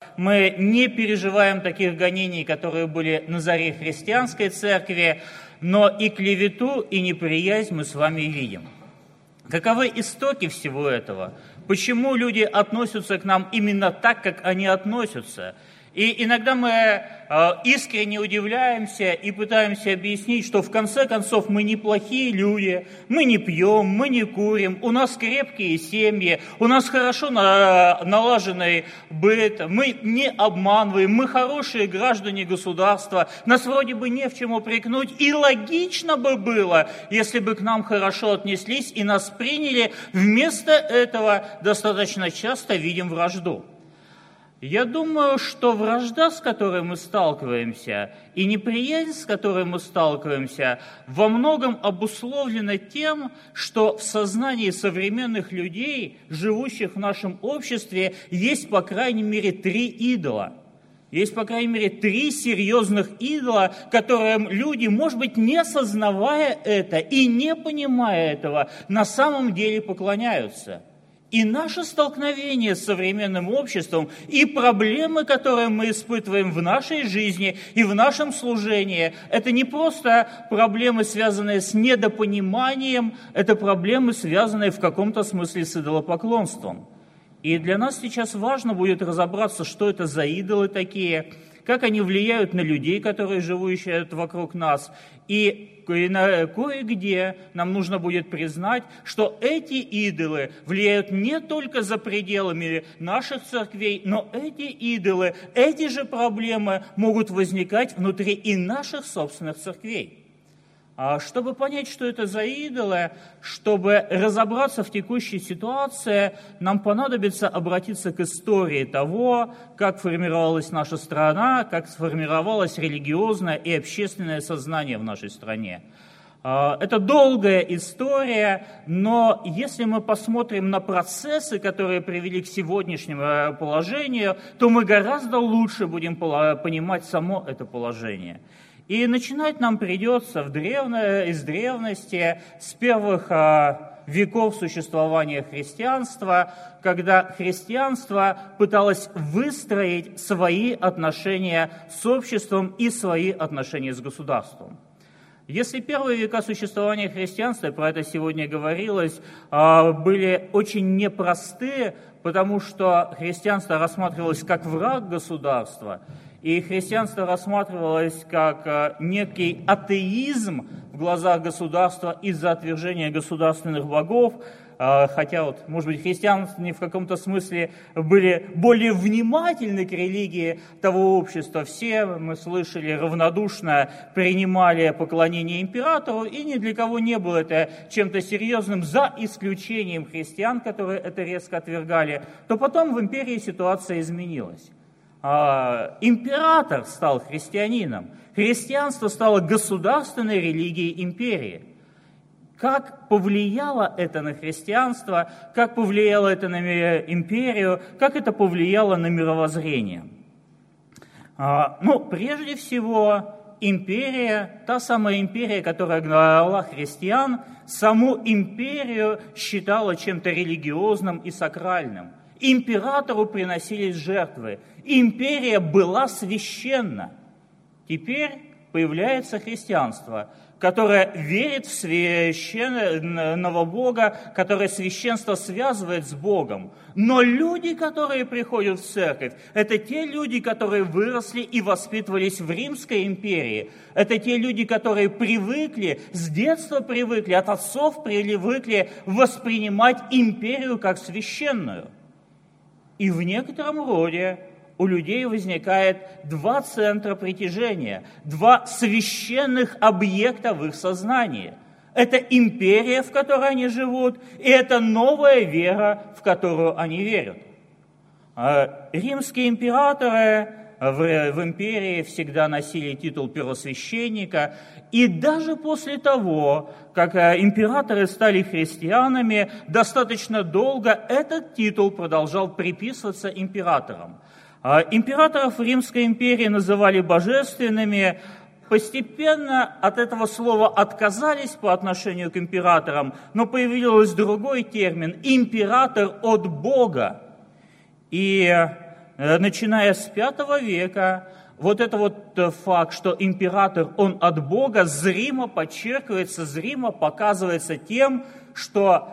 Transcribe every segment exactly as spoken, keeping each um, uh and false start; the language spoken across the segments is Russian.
Мы не переживаем таких гонений, которые были на заре христианской церкви, но и клевету, и неприязнь мы с вами видим. Каковы истоки всего этого? Почему люди относятся к нам именно так, как они относятся? И иногда мы э, искренне удивляемся и пытаемся объяснить, что в конце концов мы неплохие люди, мы не пьем, мы не курим, у нас крепкие семьи, у нас хорошо на, налаженный быт, мы не обманываем, мы хорошие граждане государства, нас вроде бы не в чем упрекнуть, и логично бы было, если бы к нам хорошо отнеслись и нас приняли, вместо этого достаточно часто видим вражду. Я думаю, что вражда, с которой мы сталкиваемся, и неприязнь, с которой мы сталкиваемся, во многом обусловлена тем, что в сознании современных людей, живущих в нашем обществе, есть, по крайней мере, три идола. Есть, по крайней мере, три серьезных идола, которым люди, может быть, не осознавая это и не понимая этого, на самом деле поклоняются. И наше столкновение с современным обществом, и проблемы, которые мы испытываем в нашей жизни и в нашем служении, это не просто проблемы, связанные с недопониманием, это проблемы, связанные в каком-то смысле с идолопоклонством. И для нас сейчас важно будет разобраться, что это за идолы такие, как они влияют на людей, которые живут вокруг нас. И кое-где нам нужно будет признать, что эти идолы влияют не только за пределами наших церквей, но эти идолы, эти же проблемы могут возникать внутри и наших собственных церквей. А чтобы понять, что это за идолы, чтобы разобраться в текущей ситуации, нам понадобится обратиться к истории того, как формировалась наша страна, как сформировалось религиозное и общественное сознание в нашей стране. Это долгая история, но если мы посмотрим на процессы, которые привели к сегодняшнему положению, то мы гораздо лучше будем понимать само это положение. И начинать нам придется в древно, из древности, с первых а, веков существования христианства, когда христианство пыталось выстроить свои отношения с обществом и свои отношения с государством. Если первые века существования христианства, про это сегодня говорилось, были очень непросты, потому что христианство рассматривалось как враг государства, и христианство рассматривалось как некий атеизм в глазах государства из-за отвержения государственных богов, хотя, вот, может быть, христиане в каком-то смысле были более внимательны к религии того общества. Все, мы слышали, равнодушно принимали поклонение императору, и ни для кого не было это чем-то серьезным, за исключением христиан, которые это резко отвергали. То потом в империи ситуация изменилась. Император стал христианином, христианство стало государственной религией империи. Как повлияло это на христианство, как повлияло это на империю, как это повлияло на мировоззрение? Ну, прежде всего, империя, та самая империя, которая гнала христиан, саму империю считала чем-то религиозным и сакральным. Императору приносились жертвы. Империя была священна. Теперь появляется христианство, которое верит в священного Бога, которое священство связывает с Богом. Но люди, которые приходят в церковь, это те люди, которые выросли и воспитывались в Римской империи. Это те люди, которые привыкли, с детства привыкли, от отцов привыкли воспринимать империю как священную. И в некотором роде у людей возникает два центра притяжения, два священных объекта в их сознании. Это империя, в которой они живут, и это новая вера, в которую они верят. Римские императоры в, в империи всегда носили титул первосвященника, и даже после того, как императоры стали христианами, достаточно долго этот титул продолжал приписываться императорам. Императоров Римской империи называли божественными, постепенно от этого слова отказались по отношению к императорам, но появился другой термин – император от Бога. И начиная с пятого века, вот это вот факт, что император, он от Бога, зримо подчеркивается, зримо показывается тем, что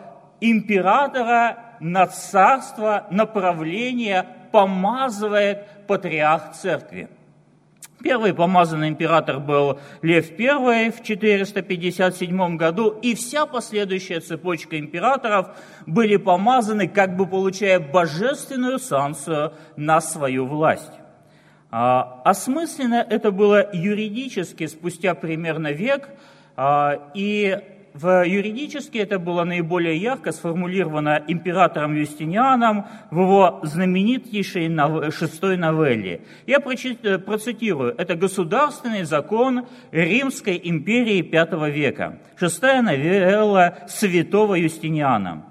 императора на царство, на правление помазывает патриарх церкви. Первый помазанный император был Лев I в четыреста пятьдесят седьмом году, и вся последующая цепочка императоров были помазаны, как бы получая божественную санкцию на свою власть. А, осмысленно это было юридически спустя примерно век, а, и в юридически это было наиболее ярко сформулировано императором Юстинианом в его знаменитейшей нов... шестой новелле. Я процитирую. Это государственный закон Римской империи пятого века. Шестая новелла святого Юстиниана.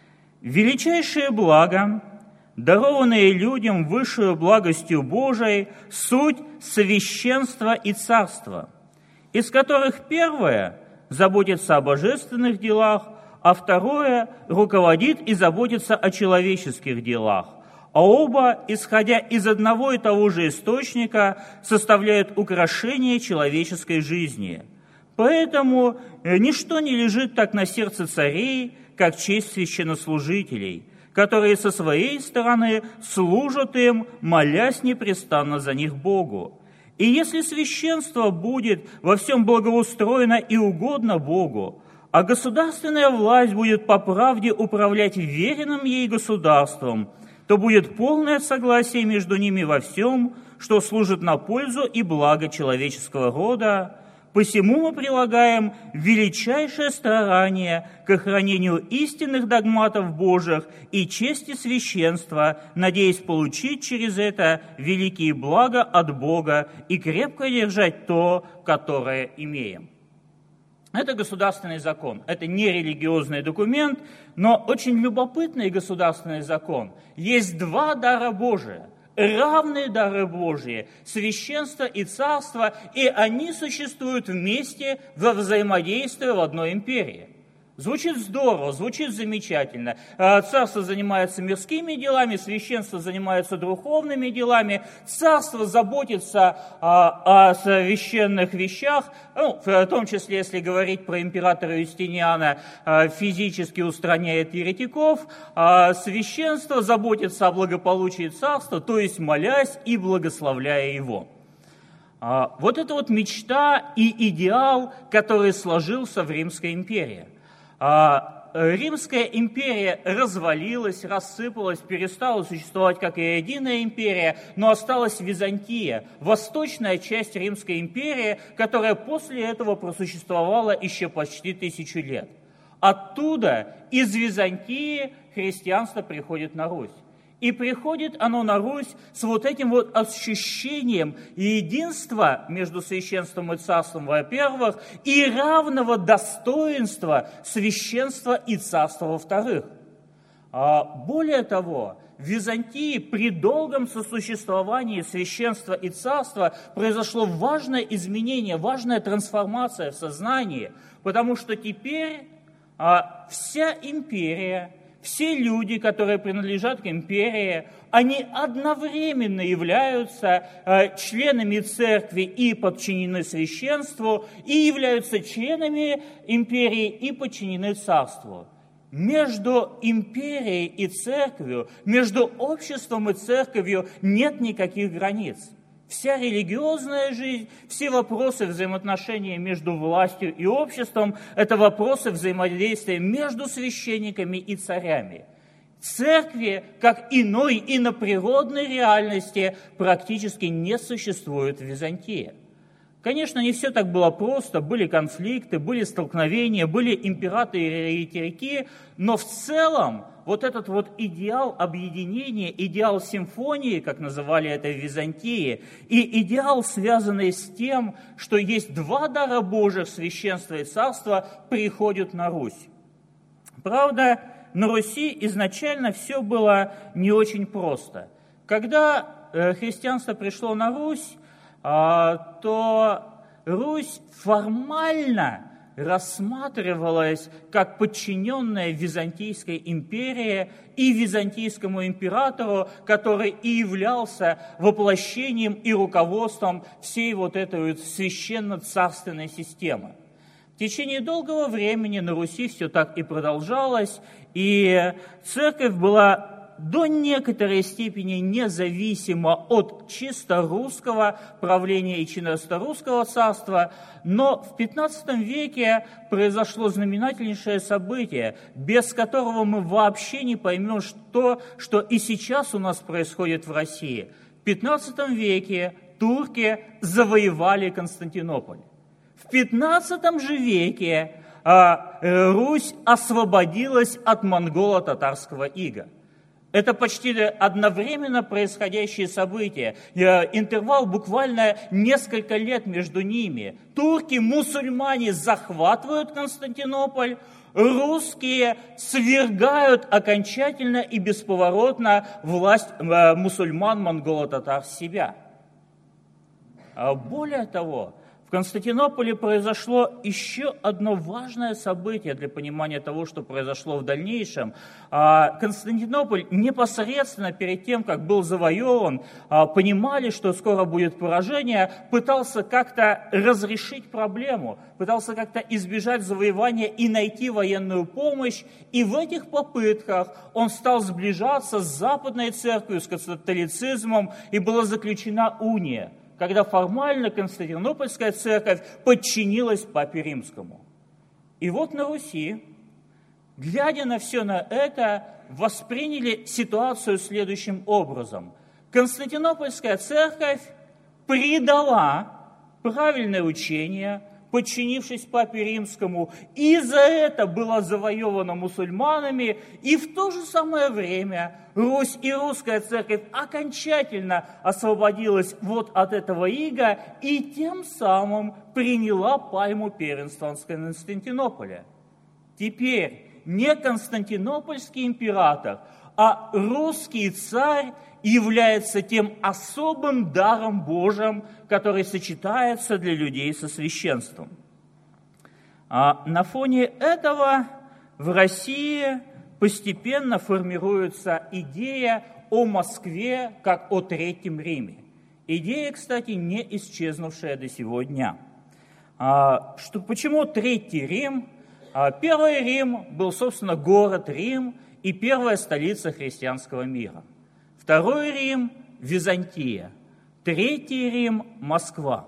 «Величайшее благо, дарованное людям высшую благостью Божией, суть священства и царства, из которых первое – заботится о божественных делах, а второе руководит и заботится о человеческих делах. А оба, исходя из одного и того же источника, составляют украшение человеческой жизни. Поэтому ничто не лежит так на сердце царей, как честь священнослужителей, которые со своей стороны служат им, молясь непрестанно за них Богу. И если священство будет во всем благоустроено и угодно Богу, а государственная власть будет по правде управлять веренным ей государством, то будет полное согласие между ними во всем, что служит на пользу и благо человеческого рода. Посему мы прилагаем величайшее старание к охранению истинных догматов Божьих и чести священства, надеясь получить через это великие блага от Бога и крепко держать то, которое имеем». Это государственный закон, это не религиозный документ, но очень любопытный государственный закон. Есть два дара Божия. Равные дары Божьи, священство и царство, и они существуют вместе во взаимодействии в одной империи. Звучит здорово, звучит замечательно. Царство занимается мирскими делами, священство занимается духовными делами, царство заботится о священных вещах, ну, в том числе, если говорить про императора Юстиниана, физически устраняет еретиков, а священство заботится о благополучии царства, то есть молясь и благословляя его. Вот это вот мечта и идеал, который сложился в Римской империи. Римская империя развалилась, рассыпалась, перестала существовать как и единая империя, но осталась Византия, восточная часть Римской империи, которая после этого просуществовала еще почти тысячу лет. Оттуда, из Византии, христианство приходит на Русь. И приходит оно на Русь с вот этим вот ощущением единства между священством и царством, во-первых, и равного достоинства священства и царства, во-вторых. Более того, в Византии при долгом сосуществовании священства и царства произошло важное изменение, важная трансформация в сознании, потому что теперь вся империя, все люди, которые принадлежат к империи, они одновременно являются э, членами церкви и подчинены священству, и являются членами империи и подчинены царству. Между империей и церковью, между обществом и церковью нет никаких границ. Вся религиозная жизнь, все вопросы взаимоотношений между властью и обществом – это вопросы взаимодействия между священниками и царями. Церкви, как иной иноприродной реальности, практически не существует в Византии. Конечно, не все так было просто, были конфликты, были столкновения, были императоры и еретики, но в целом вот этот вот идеал объединения, идеал симфонии, как называли это в Византии, и идеал, связанный с тем, что есть два дара Божьих, священство и царство, приходят на Русь. Правда, на Руси изначально все было не очень просто. Когда христианство пришло на Русь, то Русь формально рассматривалась как подчиненная Византийской империи и византийскому императору, который и являлся воплощением и руководством всей вот этой вот священно-царственной системы. В течение долгого времени на Руси все так и продолжалось, и церковь была до некоторой степени независимо от чисто русского правления и чисто русского царства, но в пятнадцатом веке произошло знаменательнейшее событие, без которого мы вообще не поймем, что, что и сейчас у нас происходит в России. В пятнадцатом веке турки завоевали Константинополь. В пятнадцатом же веке а, Русь освободилась от монголо-татарского ига. Это почти одновременно происходящие события. Интервал буквально несколько лет между ними. Турки, мусульмане захватывают Константинополь, русские свергают окончательно и бесповоротно власть мусульман, монголо-татар с себя. Более того, в Константинополе произошло еще одно важное событие для понимания того, что произошло в дальнейшем. Константинополь непосредственно перед тем, как был завоеван, понимали, что скоро будет поражение, пытался как-то разрешить проблему, пытался как-то избежать завоевания и найти военную помощь. И в этих попытках он стал сближаться с Западной Церковью, с католицизмом, и была заключена уния, когда формально Константинопольская церковь подчинилась Папе Римскому. И вот на Руси, глядя на все на это, восприняли ситуацию следующим образом. Константинопольская церковь предала правильное учение, подчинившись Папе Римскому, и за это была завоевана мусульманами, и в то же самое время Русь и русская церковь окончательно освободилась вот от этого ига и тем самым приняла пальму первенства в Константинополе. Теперь не константинопольский император, а русский царь является тем особым даром Божьим, который сочетается для людей со священством. А на фоне этого в России постепенно формируется идея о Москве как о Третьем Риме. Идея, кстати, не исчезнувшая до сего дня. А, что, почему Третий Рим? А, Первый Рим был, собственно, город Рим и первая столица христианского мира. Второй Рим – Византия. Третий Рим – Москва.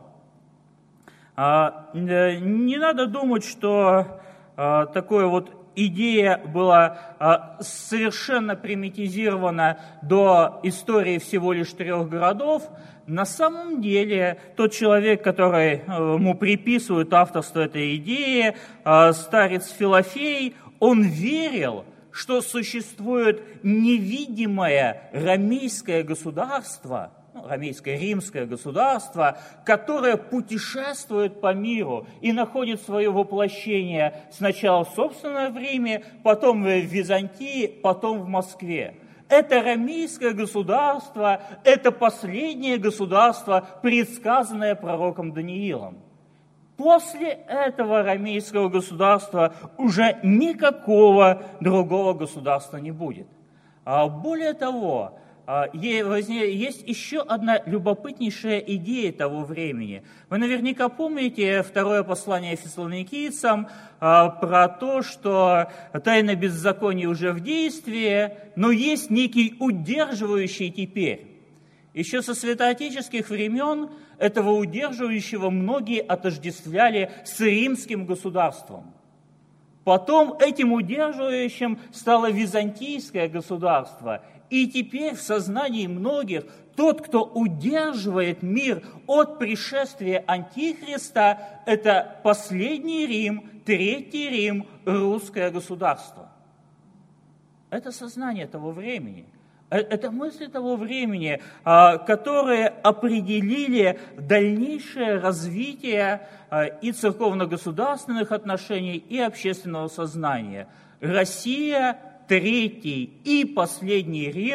Не надо думать, что такая вот идея была совершенно примитизирована до истории всего лишь трех городов. На самом деле, тот человек, который ему приписывает авторство этой идеи, старец Филофей, он верил, что существует невидимое ромейское государство, ну, ромейское римское государство, которое путешествует по миру и находит свое воплощение сначала, собственно, в Риме, потом в Византии, потом в Москве. Это ромейское государство, это последнее государство, предсказанное пророком Даниилом. После этого ромейского государства уже никакого другого государства не будет. Более того, есть еще одна любопытнейшая идея того времени. Вы наверняка помните второе послание фессалоникийцам про то, что тайна беззакония уже в действии, но есть некий удерживающий теперь. Еще со святоотеческих времен этого удерживающего многие отождествляли с римским государством. Потом этим удерживающим стало византийское государство. И теперь в сознании многих тот, кто удерживает мир от пришествия Антихриста, это последний Рим, Третий Рим, русское государство. Это сознание того времени. Это мысли того времени, которые определили дальнейшее развитие и церковно-государственных отношений, и общественного сознания. Россия, Третий и последний Рим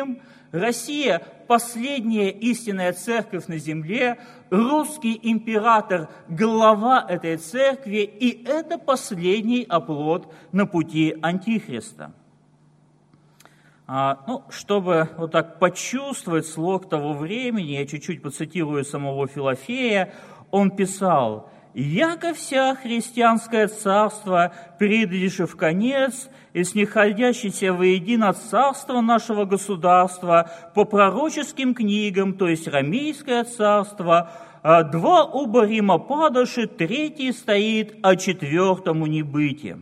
Россия – последняя истинная церковь на земле, русский император – глава этой церкви, и это последний оплот на пути Антихриста. А, ну, чтобы вот так почувствовать слог того времени, я чуть-чуть процитирую самого Филофея, он писал: «Яко вся христианское царство, придешь в конец, и снеходящееся воедино царство нашего государства по пророческим книгам, то есть Ромейское царство, два оба Рима падаши, третий стоит, а четвертому не бытие».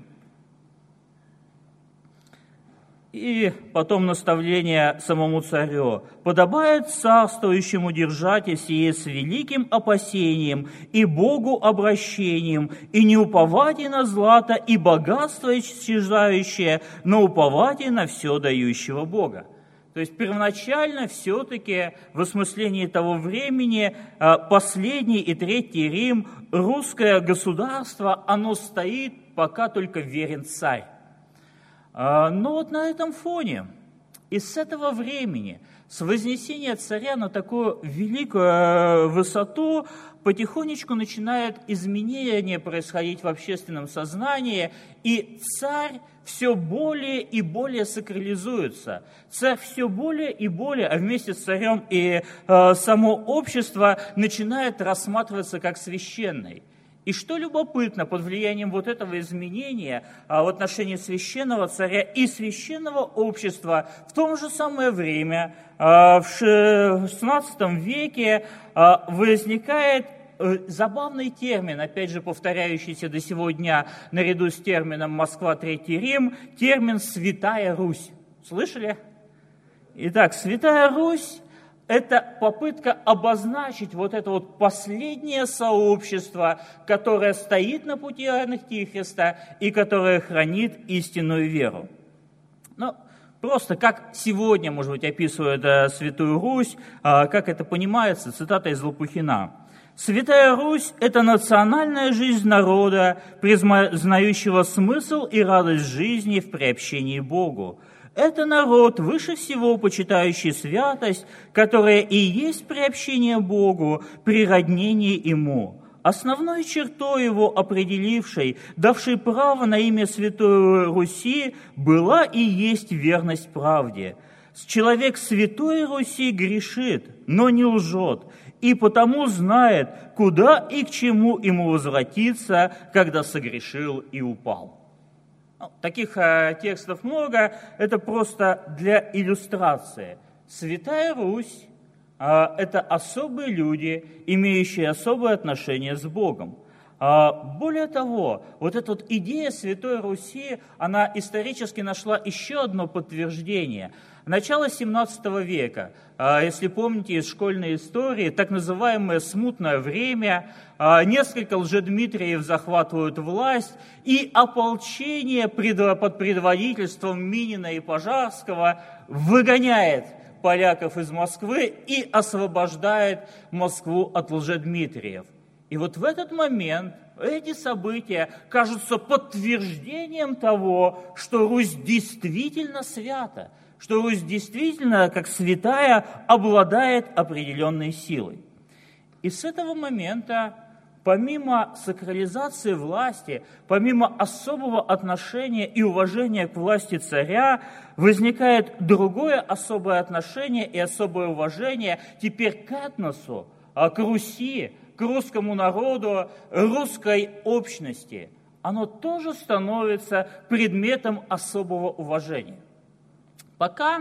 И потом наставление самому царю: «Подобает царствующему держать сие с великим опасением и Богу обращением, и не уповайте на злато и богатство исчезающее, но уповайте на все дающего Бога». То есть первоначально все-таки в осмыслении того времени последний и третий Рим, русское государство, оно стоит, пока только верен царь. Но вот на этом фоне и с этого времени, с вознесения царя на такую великую высоту, потихонечку начинают изменения происходить в общественном сознании, и царь все более и более сакрализуется. Царь все более и более, а вместе с царем и э, само общество начинает рассматриваться как священный. И что любопытно, под влиянием вот этого изменения а, в отношении священного царя и священного общества в то же самое время, а, в шестнадцатом веке, а, возникает а, забавный термин, опять же повторяющийся до сего дня наряду с термином «Москва, Третий Рим», термин «Святая Русь». Слышали? Итак, Святая Русь – это попытка обозначить вот это вот последнее сообщество, которое стоит на пути Антихриста и которое хранит истинную веру. Ну, просто как сегодня, может быть, описывают э, Святую Русь, э, как это понимается, цитата из Лопухина. «Святая Русь – это национальная жизнь народа, признающего смысл и радость жизни в приобщении Богу. Это народ, выше всего почитающий святость, которая и есть приобщение Богу, природнение Ему, основной чертой Его определившей, давшей право на имя Святой Руси, была и есть верность правде. Человек Святой Руси грешит, но не лжет, и потому знает, куда и к чему ему возвратиться, когда согрешил и упал». Таких э, текстов много, это просто для иллюстрации. Святая Русь э, – это особые люди, имеющие особое отношение с Богом. Э, более того, вот эта вот идея Святой Руси, она исторически нашла еще одно подтверждение. Начало семнадцатого века, э, если помните из школьной истории, так называемое смутное время, э, несколько лжедмитриев захватывают власть, и ополчение под предводительством Минина и Пожарского выгоняет поляков из Москвы и освобождает Москву от лжедмитриев. И вот в этот момент эти события кажутся подтверждением того, что Русь действительно свята, что Русь действительно, как святая, обладает определенной силой. И с этого момента, помимо сакрализации власти, помимо особого отношения и уважения к власти царя, возникает другое особое отношение и особое уважение теперь к этносу, к Руси, к русскому народу, русской общности. Оно тоже становится предметом особого уважения. Пока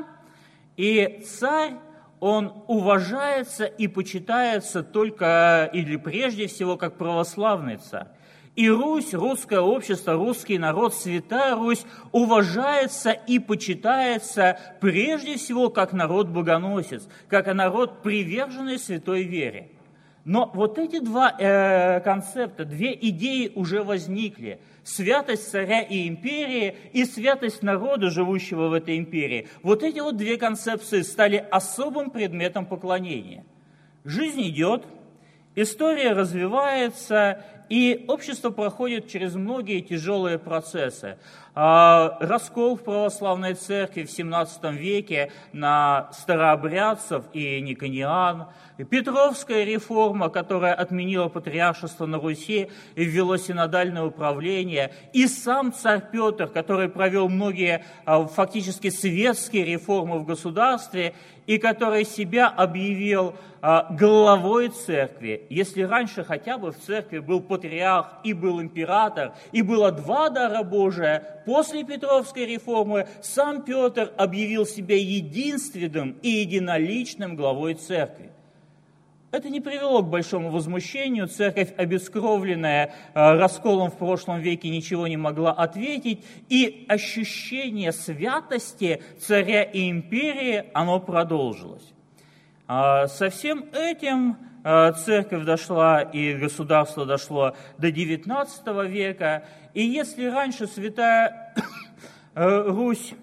и царь, он уважается и почитается только или прежде всего как православный царь. И Русь, русское общество, русский народ, Святая Русь уважается и почитается прежде всего как народ-богоносец, как народ, приверженный святой вере. Но вот эти два э, концепта, две идеи уже возникли. Святость царя и империи и святость народа, живущего в этой империи. Вот эти вот две концепции стали особым предметом поклонения. Жизнь идет, история развивается, и общество проходит через многие тяжелые процессы. Раскол в православной церкви в семнадцатом веке на старообрядцев и никониан, Петровская реформа, которая отменила патриаршество на Руси и ввело синодальное управление, и сам царь Петр, который провел многие фактически светские реформы в государстве, и который себя объявил главой церкви. Если раньше хотя бы в церкви был патриарх и был император, и было два дара Божия, после Петровской реформы сам Петр объявил себя единственным и единоличным главой церкви. Это не привело к большому возмущению. Церковь, обескровленная расколом в прошлом веке, ничего не могла ответить. И ощущение святости царя и империи, оно продолжилось. Со всем этим церковь дошла и государство дошло до девятнадцатого века. И если раньше Святая Русь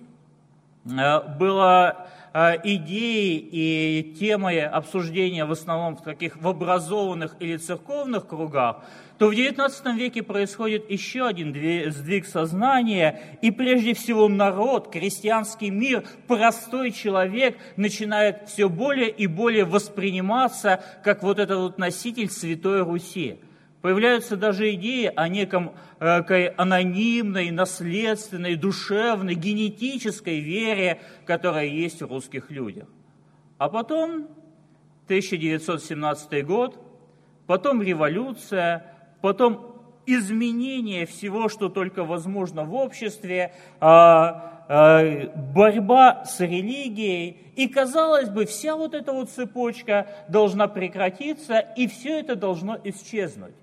была идеей и темой обсуждения в основном в таких в образованных или церковных кругах, то в девятнадцатом веке происходит еще один сдвиг сознания, и прежде всего народ, крестьянский мир, простой человек начинает все более и более восприниматься как вот этот вот носитель Святой Руси. Появляются даже идеи о неком э, анонимной, наследственной, душевной, генетической вере, которая есть в русских людях. А потом тысяча девятьсот семнадцатый год, потом революция, потом изменение всего, что только возможно в обществе, э, э, борьба с религией. И, казалось бы, вся вот эта вот цепочка должна прекратиться, и все это должно исчезнуть.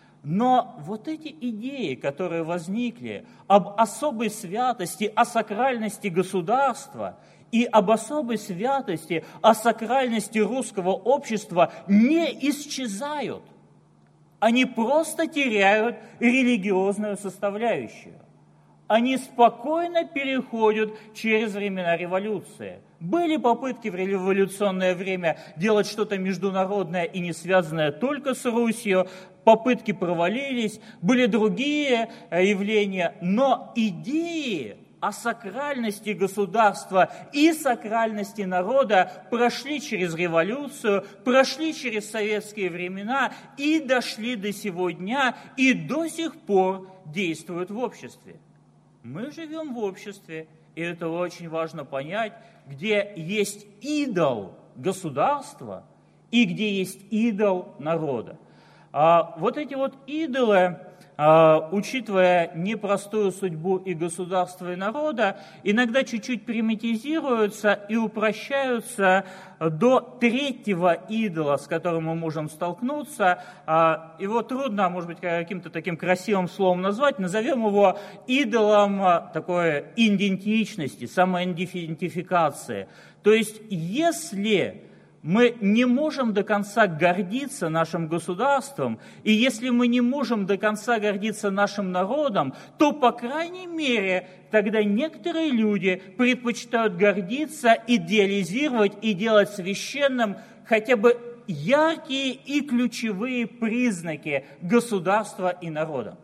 Но вот эти идеи, которые возникли об особой святости, о сакральности государства и об особой святости, о сакральности русского общества, не исчезают. Они просто теряют религиозную составляющую. Они спокойно переходят через времена революции. Были попытки в революционное время делать что-то международное и не связанное только с Русью. Попытки провалились, были другие явления, но идеи о сакральности государства и сакральности народа прошли через революцию, прошли через советские времена и дошли до сего дня, и до сих пор действуют в обществе. Мы живем в обществе, и это очень важно понять, где есть идол государства и где есть идол народа. А вот эти вот идолы, а, учитывая непростую судьбу и государства, и народа, иногда чуть-чуть примитизируются и упрощаются до третьего идола, с которым мы можем столкнуться. А, его трудно, может быть, каким-то таким красивым словом назвать. Назовем его идолом такой идентичности, самоидентификации. То есть, если мы не можем до конца гордиться нашим государством, и если мы не можем до конца гордиться нашим народом, то, по крайней мере, тогда некоторые люди предпочитают гордиться, идеализировать и делать священным хотя бы яркие и ключевые признаки государства и народа.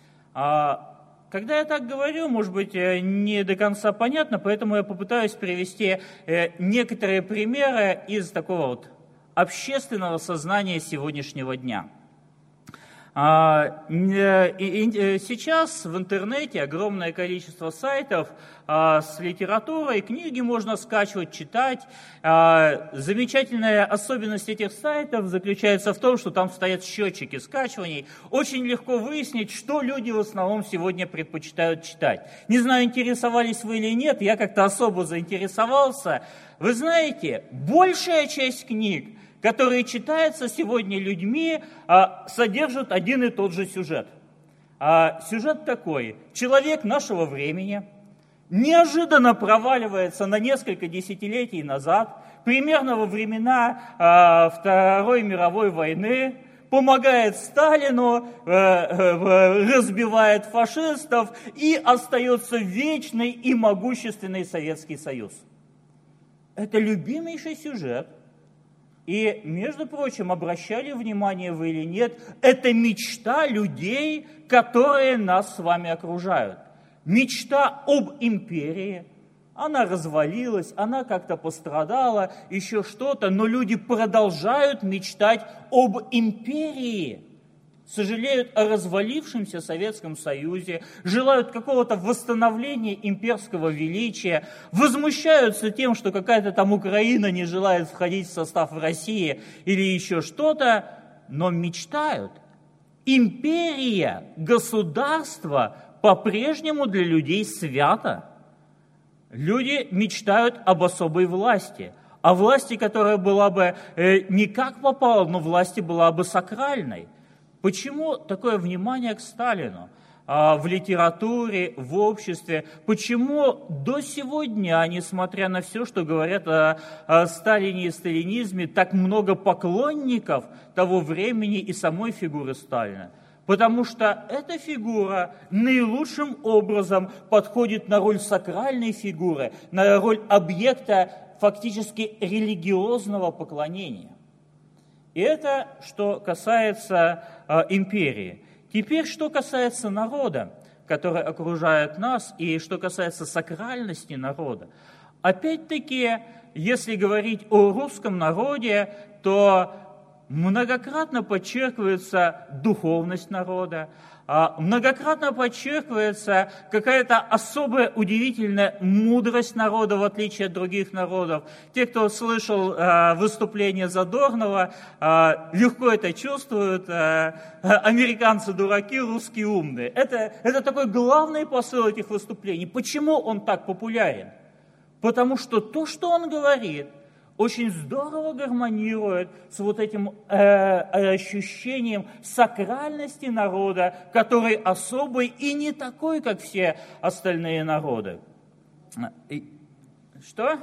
Когда я так говорю, может быть, не до конца понятно, поэтому я попытаюсь привести некоторые примеры из такого вот общественного сознания сегодняшнего дня. Сейчас в интернете огромное количество сайтов с литературой, книги можно скачивать, читать. Замечательная особенность этих сайтов заключается в том, что там стоят счетчики скачиваний. Очень легко выяснить, что люди в основном сегодня предпочитают читать. Не знаю, интересовались вы или нет, я как-то особо заинтересовался. Вы знаете, большая часть книг, которые читаются сегодня людьми, содержат один и тот же сюжет. Сюжет такой. Человек нашего времени неожиданно проваливается на несколько десятилетий назад, примерно во времена Второй мировой войны, помогает Сталину, разбивает фашистов и остается вечный и могущественный Советский Союз. Это любимейший сюжет И, между прочим, обращали внимание вы или нет, это мечта людей, которые нас с вами окружают. Мечта об империи. Она развалилась, она как-то пострадала, еще что-то, но люди продолжают мечтать об империи. Сожалеют о развалившемся Советском Союзе, желают какого-то восстановления имперского величия, возмущаются тем, что какая-то там Украина не желает входить в состав России или еще что-то, но мечтают. Империя, государство по-прежнему для людей свято. Люди мечтают об особой власти, о власти, которая была бы э, не как попало, но власти была бы сакральной. Почему такое внимание к Сталину а, в литературе, в обществе? Почему до сегодня, несмотря на все, что говорят о, о Сталине и сталинизме, так много поклонников того времени и самой фигуры Сталина? Потому что эта фигура наилучшим образом подходит на роль сакральной фигуры, на роль объекта фактически религиозного поклонения. И это что касается э, империи. Теперь, что касается народа, который окружает нас, и что касается сакральности народа. Опять-таки, если говорить о русском народе, то многократно подчеркивается духовность народа, многократно подчеркивается какая-то особая удивительная мудрость народа, в отличие от других народов. Те, кто слышал выступление Задорнова, легко это чувствуют. Американцы дураки, русские умные. Это, это такой главный посыл этих выступлений. Почему он так популярен? Потому что то, что он говорит, очень здорово гармонирует с вот этим э, ощущением сакральности народа, который особый и не такой, как все остальные народы. И, что?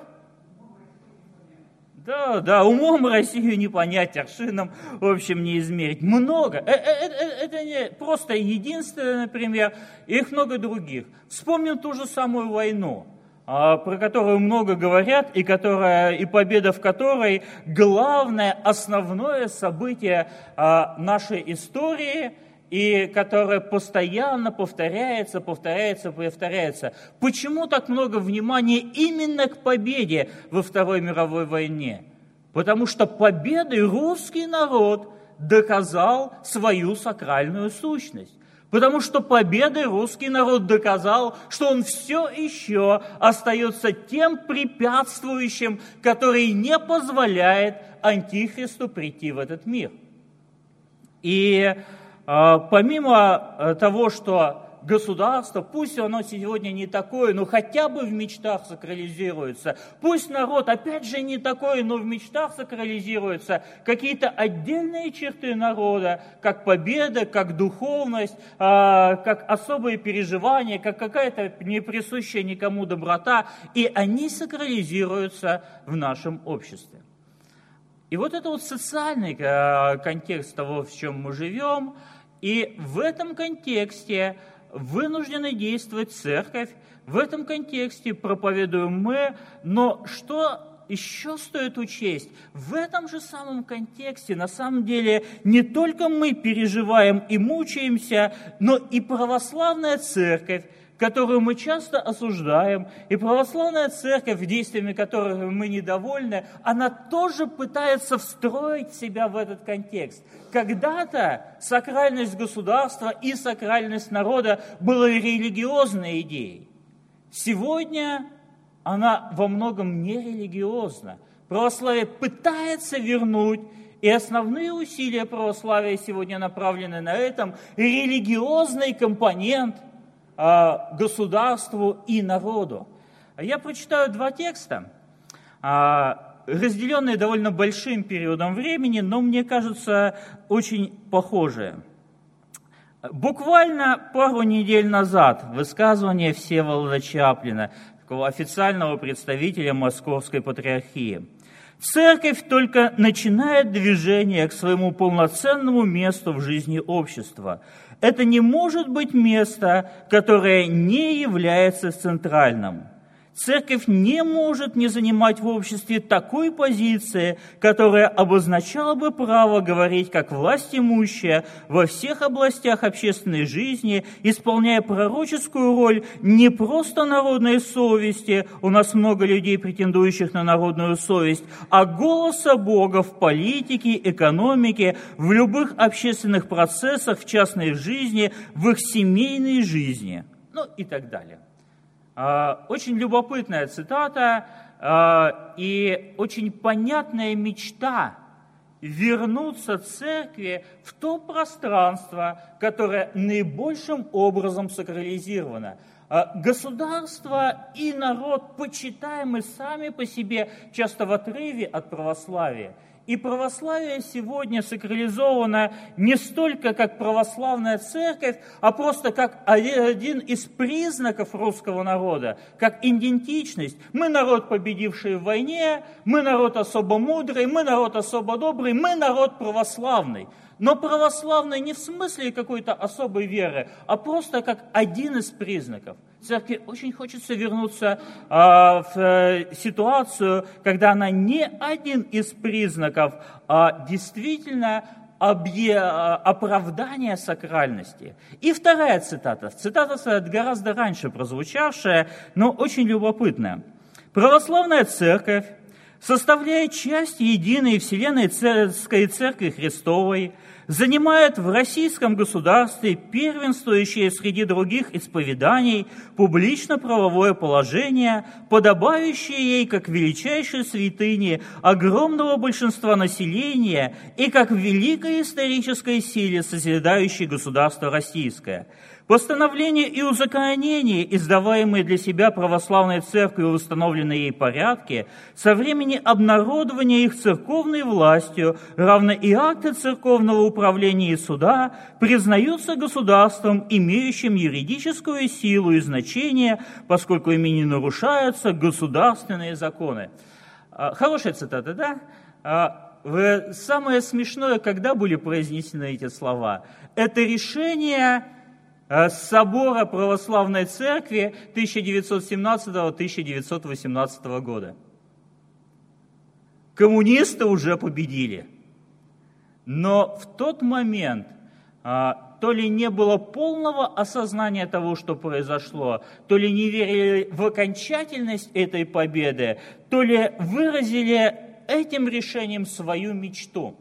Да, да, умом Россию не понять, аршином, в общем, не измерить. Много. Это, это, это не просто единственное, например, их много других. Вспомним ту же самую войну, про которую много говорят, и, которая, и победа в которой главное, основное событие нашей истории, и которое постоянно повторяется, повторяется, повторяется. Почему так много внимания именно к победе во Второй мировой войне? Потому что победой русский народ доказал свою сакральную сущность. Потому что победой русский народ доказал, что он все еще остается тем препятствующим, который не позволяет Антихристу прийти в этот мир. И э, помимо того, что государство, пусть оно сегодня не такое, но хотя бы в мечтах сакрализируется. Пусть народ, опять же, не такой, но в мечтах сакрализируется. Какие-то отдельные черты народа, как победа, как духовность, как особые переживания, как какая-то неприсущая никому доброта, и они сакрализируются в нашем обществе. И вот это вот социальный контекст того, в чем мы живем, и в этом контексте вынуждена действовать церковь, в этом контексте проповедуем мы, но что еще стоит учесть? В этом же самом контексте, на самом деле, не только мы переживаем и мучаемся, но и православная церковь, которую мы часто осуждаем, и православная церковь, действиями которой мы недовольны, она тоже пытается встроить себя в этот контекст. Когда-то сакральность государства и сакральность народа были религиозной идеей. Сегодня она во многом не религиозна. Православие пытается вернуть, и основные усилия православия сегодня направлены на этом, религиозный компонент государству и народу. Я прочитаю два текста, разделенные довольно большим периодом времени, но, мне кажется, очень похожие. Буквально пару недель назад высказывание Всеволода Чаплина, такого официального представителя Московской Патриархии. Церковь только начинает движение к своему полноценному месту в жизни общества. Это не может быть место, которое не является центральным. Церковь не может не занимать в обществе такой позиции, которая обозначала бы право говорить как власть имущая во всех областях общественной жизни, исполняя пророческую роль не просто народной совести, у нас много людей, претендующих на народную совесть, а голоса Бога в политике, экономике, в любых общественных процессах, в частной жизни, в их семейной жизни, ну и так далее. Очень любопытная цитата и очень понятная мечта вернуться церкви в то пространство, которое наибольшим образом сакрализировано. Государство и народ почитаемы сами по себе часто в отрыве от православия. И православие сегодня сакрализовано не столько как православная церковь, а просто как один из признаков русского народа, как идентичность. Мы народ, победивший в войне, мы народ особо мудрый, мы народ особо добрый, мы народ православный. Но православный не в смысле какой-то особой веры, а просто как один из признаков. Церкви очень хочется вернуться а, в а, ситуацию, когда она не один из признаков, а действительно объе, а, оправдание сакральности. И вторая цитата. Цитата гораздо раньше прозвучавшая, но очень любопытная. Православная церковь составляет часть единой Вселенской Церкви Христовой, занимает в российском государстве первенствующее среди других исповеданий публично-правовое положение, подобающее ей как величайшей святыне огромного большинства населения и как великой исторической силе, созидающей государство российское. Постановления и узаконения, издаваемые для себя православной церковью в установленные ей порядки, со времени обнародования их церковной властью, равно и акты церковного управления и суда, признаются государством, имеющим юридическую силу и значение, поскольку ими не нарушаются государственные законы. Хорошая цитата, да? Самое смешное, когда были произнесены эти слова, это решение Собора Православной Церкви тысяча девятьсот семнадцатого — тысяча девятьсот восемнадцатого года. Коммунисты уже победили. Но в тот момент а, то ли не было полного осознания того, что произошло, то ли не верили в окончательность этой победы, то ли выразили этим решением свою мечту.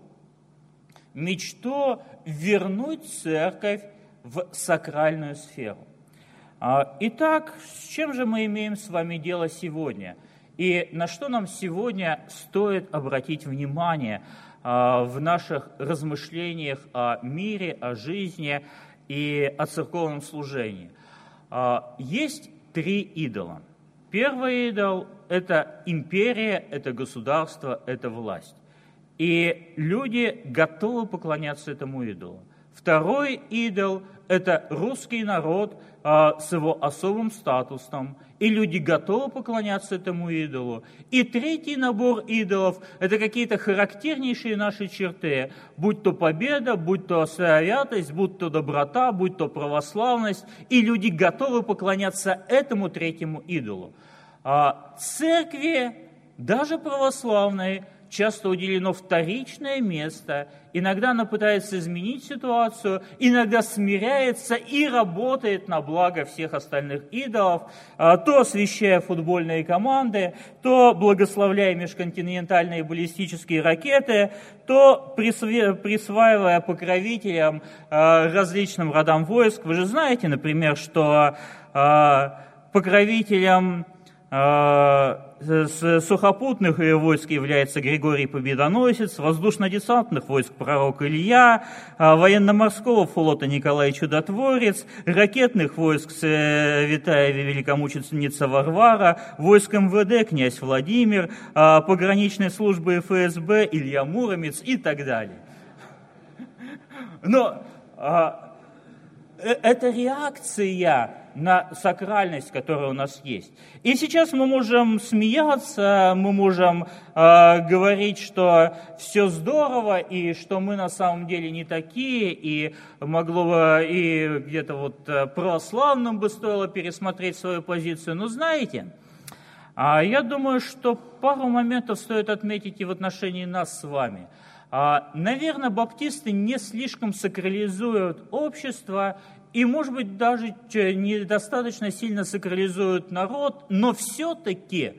Мечту вернуть церковь в сакральную сферу. Итак, с чем же мы имеем с вами дело сегодня? И на что нам сегодня стоит обратить внимание в наших размышлениях о мире, о жизни и о церковном служении? Есть три идола. Первый идол – это империя, это государство, это власть. И люди готовы поклоняться этому идолу. Второй идол – это русский народ а, с его особым статусом, и люди готовы поклоняться этому идолу. И третий набор идолов – это какие-то характернейшие наши черты, будь то победа, будь то святость, будь то доброта, будь то православность, и люди готовы поклоняться этому третьему идолу. А церкви, даже православной, часто уделено вторичное место. Иногда она пытается изменить ситуацию, иногда смиряется и работает на благо всех остальных идолов, то освещая футбольные команды, то благословляя межконтинентальные баллистические ракеты, то присваивая покровителям различным родам войск. Вы же знаете, например, что покровителям с сухопутных войск является Григорий Победоносец, воздушно-десантных войск пророк Илья, военно-морского флота Николай Чудотворец, ракетных войск святая великомученица Варвара, войск эм вэ дэ князь Владимир, пограничной службы эф эс бэ Илья Муромец и так далее. Но это реакция на сакральность, которая у нас есть. И сейчас мы можем смеяться, мы можем э, говорить, что все здорово, и что мы на самом деле не такие, и могло бы, и где-то вот православным бы стоило пересмотреть свою позицию. Но знаете, А я думаю, что пару моментов стоит отметить и в отношении нас с вами. А, наверное, баптисты не слишком сакрализуют общество и, может быть, даже недостаточно сильно сакрализуют народ, но все-таки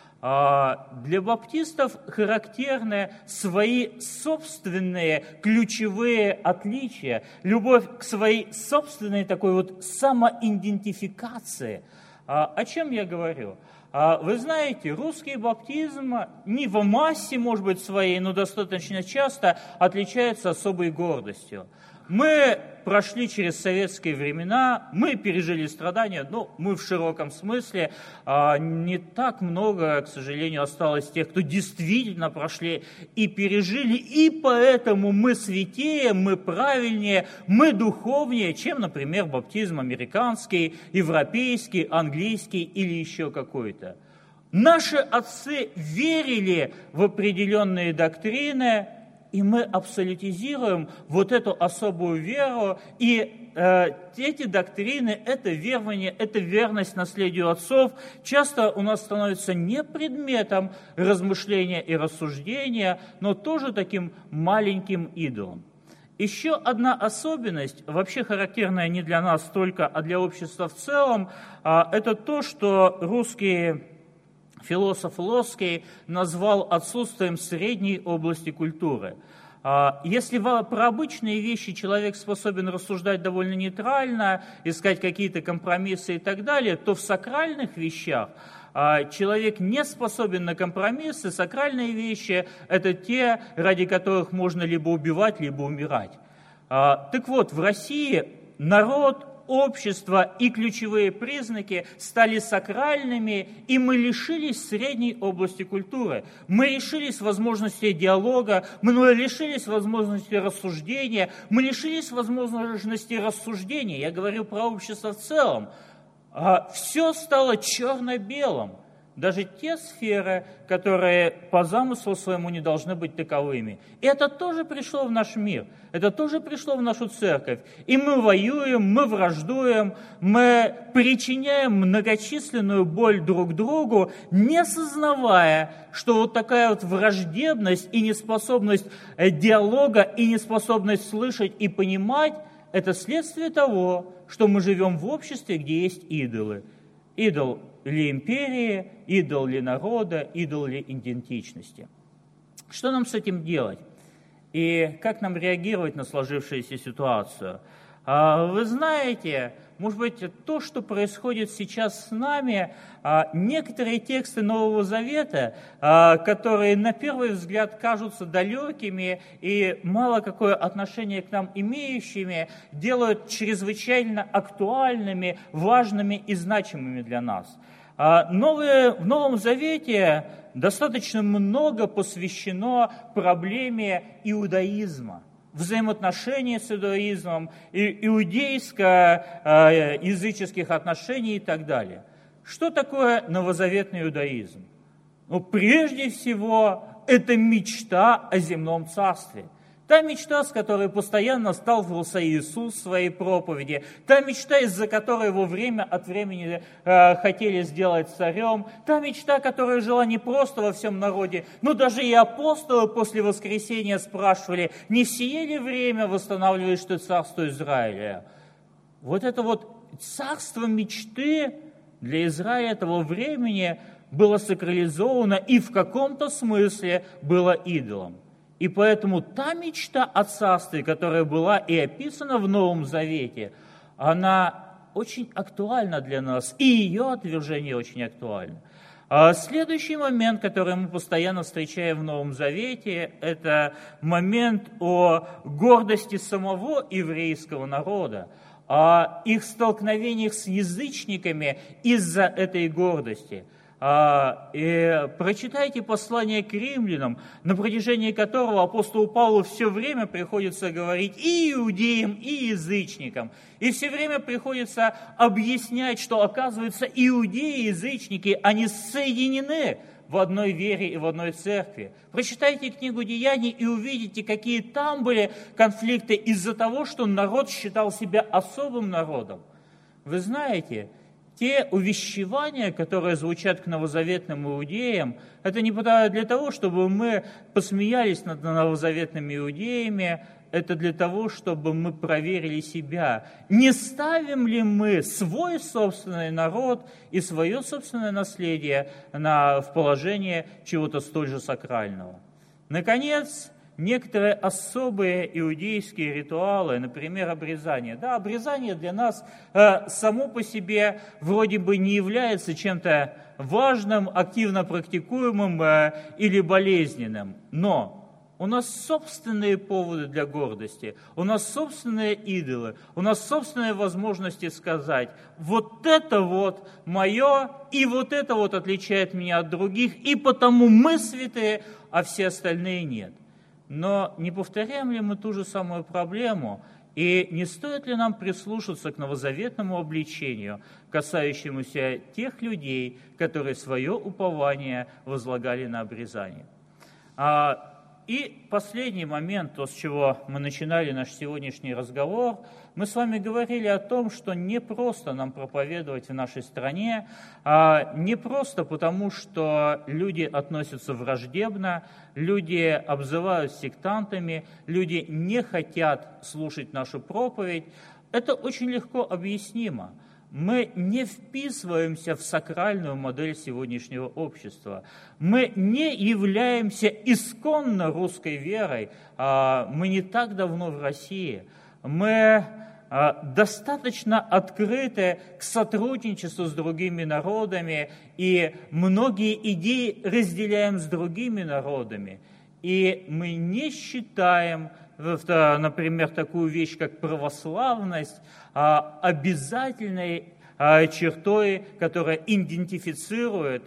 а, для баптистов характерны свои собственные ключевые отличия, любовь к своей собственной такой вот самоидентификации. А, о чем я говорю? Вы знаете, русский баптизм не в массе, может быть, своей, но достаточно часто отличается особой гордостью. Мы прошли через советские времена, мы пережили страдания, ну, мы в широком смысле, не так много, к сожалению, осталось тех, кто действительно прошли и пережили, и поэтому мы святее, мы правильнее, мы духовнее, чем, например, баптизм американский, европейский, английский или еще какой-то. Наши отцы верили в определенные доктрины, и мы абсолютизируем вот эту особую веру, и э, эти доктрины, это верование, это верность наследию отцов, часто у нас становится не предметом размышления и рассуждения, но тоже таким маленьким идолом. Еще одна особенность, вообще характерная не для нас только, а для общества в целом, э, это то, что русские философ Лосский назвал отсутствием средней области культуры. Если про обычные вещи человек способен рассуждать довольно нейтрально, искать какие-то компромиссы и так далее, то в сакральных вещах человек не способен на компромиссы. Сакральные вещи – это те, ради которых можно либо убивать, либо умирать. Так вот, в России народ, общество и ключевые признаки стали сакральными, и мы лишились средней области культуры. Мы лишились возможности диалога, мы лишились возможности рассуждения, мы лишились возможности рассуждения. Я говорю про общество в целом. Все стало черно-белым. Даже те сферы, которые по замыслу своему не должны быть таковыми. И это тоже пришло в наш мир, это тоже пришло в нашу церковь. И мы воюем, мы враждуем, мы причиняем многочисленную боль друг другу, не сознавая, что вот такая вот враждебность и неспособность диалога, и неспособность слышать и понимать, это следствие того, что мы живем в обществе, где есть идолы. Идол ли империи, идол ли народа, идол ли идентичности. Что нам с этим делать? И как нам реагировать на сложившуюся ситуацию? Вы знаете, может быть, то, что происходит сейчас с нами, некоторые тексты Нового Завета, которые на первый взгляд кажутся далекими и мало какое отношение к нам имеющими, делают чрезвычайно актуальными, важными и значимыми для нас. Новые, в Новом Завете достаточно много посвящено проблеме иудаизма, взаимоотношений с иудаизмом, иудейско-языческих отношений и так далее. Что такое новозаветный иудаизм? Ну, прежде всего, это мечта о земном царстве. Та мечта, с которой постоянно сталкивался Иисус в своей проповеди, та мечта, из-за которой его время от времени э, хотели сделать царем, та мечта, которая жила не просто во всем народе, но даже и апостолы после воскресения спрашивали, не в сие ли время восстанавливаешь ты царство Израиля? Вот это вот царство мечты для Израиля этого времени было сакрализовано и в каком-то смысле было идолом. И поэтому та мечта о царстве, которая была и описана в Новом Завете, она очень актуальна для нас, и ее отвержение очень актуально. А следующий момент, который мы постоянно встречаем в Новом Завете, это момент о гордости самого еврейского народа, о их столкновениях с язычниками из-за этой гордости. И прочитайте послание к римлянам, на протяжении которого апостолу Павлу все время приходится говорить и иудеям, и язычникам. И все время приходится объяснять, что, оказывается, иудеи и язычники, они соединены в одной вере и в одной церкви. Прочитайте книгу Деяний и увидите, какие там были конфликты из-за того, что народ считал себя особым народом. Вы знаете, те увещевания, которые звучат к новозаветным иудеям, это не для того, чтобы мы посмеялись над новозаветными иудеями, это для того, чтобы мы проверили себя. Не ставим ли мы свой собственный народ и свое собственное наследие на, в положение чего-то столь же сакрального? Наконец, некоторые особые иудейские ритуалы, например, обрезание. Да, обрезание для нас э, само по себе вроде бы не является чем-то важным, активно практикуемым э, или болезненным, но у нас собственные поводы для гордости, у нас собственные идолы, у нас собственные возможности сказать, вот это вот мое, и вот это вот отличает меня от других, и потому мы святые, а все остальные нет. Но не повторяем ли мы ту же самую проблему, и не стоит ли нам прислушаться к новозаветному обличению, касающемуся тех людей, которые свое упование возлагали на обрезание? И последний момент, то, с чего мы начинали наш сегодняшний разговор, мы с вами говорили о том, что не просто нам проповедовать в нашей стране, а не просто потому, что люди относятся враждебно, люди обзывают сектантами, люди не хотят слушать нашу проповедь. Это очень легко объяснимо. Мы не вписываемся в сакральную модель сегодняшнего общества. Мы не являемся исконно русской верой. Мы не так давно в России. Мы достаточно открыты к сотрудничеству с другими народами, и многие идеи разделяем с другими народами. И мы не считаем, например, такую вещь, как православность, обязательной чертой, которая идентифицирует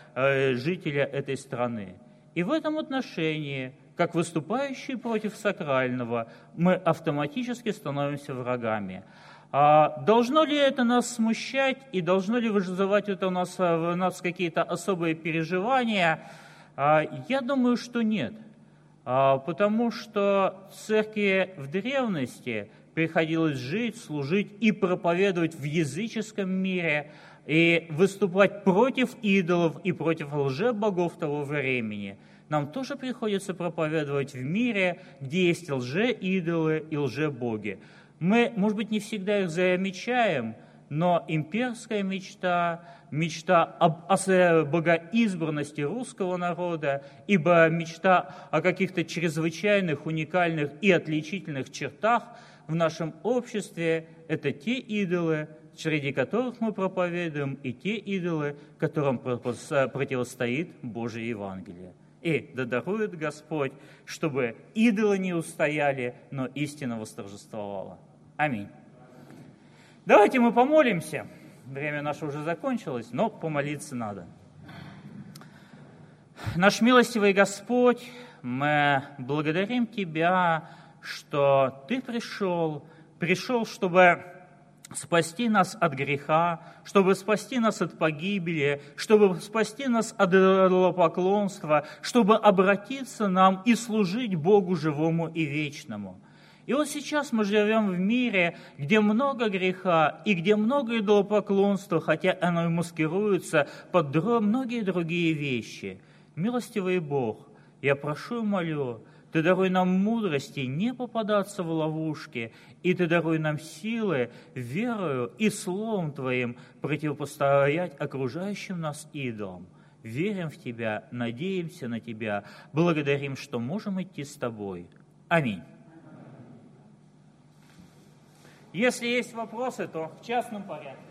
жителя этой страны. И в этом отношении, как выступающие против сакрального, мы автоматически становимся врагами. Должно ли это нас смущать и должно ли вызывать это у нас, у нас какие-то особые переживания? Я думаю, что нет. Потому что церкви в древности приходилось жить, служить и проповедовать в языческом мире, и выступать против идолов и против лжебогов того времени. Нам тоже приходится проповедовать в мире, где есть лжеидолы и лжебоги. Мы, может быть, не всегда их замечаем, но имперская мечта, мечта об, о богоизбранности русского народа, ибо мечта о каких-то чрезвычайных, уникальных и отличительных чертах в нашем обществе – это те идолы, среди которых мы проповедуем, и те идолы, которым противостоит Божие Евангелие. И да дарует Господь, чтобы идолы не устояли, но истина восторжествовала. Аминь. Давайте мы помолимся. Время наше уже закончилось, но помолиться надо. Наш милостивый Господь, мы благодарим Тебя, что Ты пришел, пришел, чтобы спасти нас от греха, чтобы спасти нас от погибели, чтобы спасти нас от идолопоклонства, чтобы обратиться нам и служить Богу живому и вечному. И вот сейчас мы живем в мире, где много греха и где много идолопоклонства, хотя оно и маскируется под многие другие вещи. Милостивый Бог, я прошу и молю, Ты даруй нам мудрости не попадаться в ловушки, и Ты даруй нам силы верою и Словом Твоим противопостоять окружающим нас идолам. Верим в Тебя, надеемся на Тебя, благодарим, что можем идти с Тобой. Аминь. Если есть вопросы, то в частном порядке.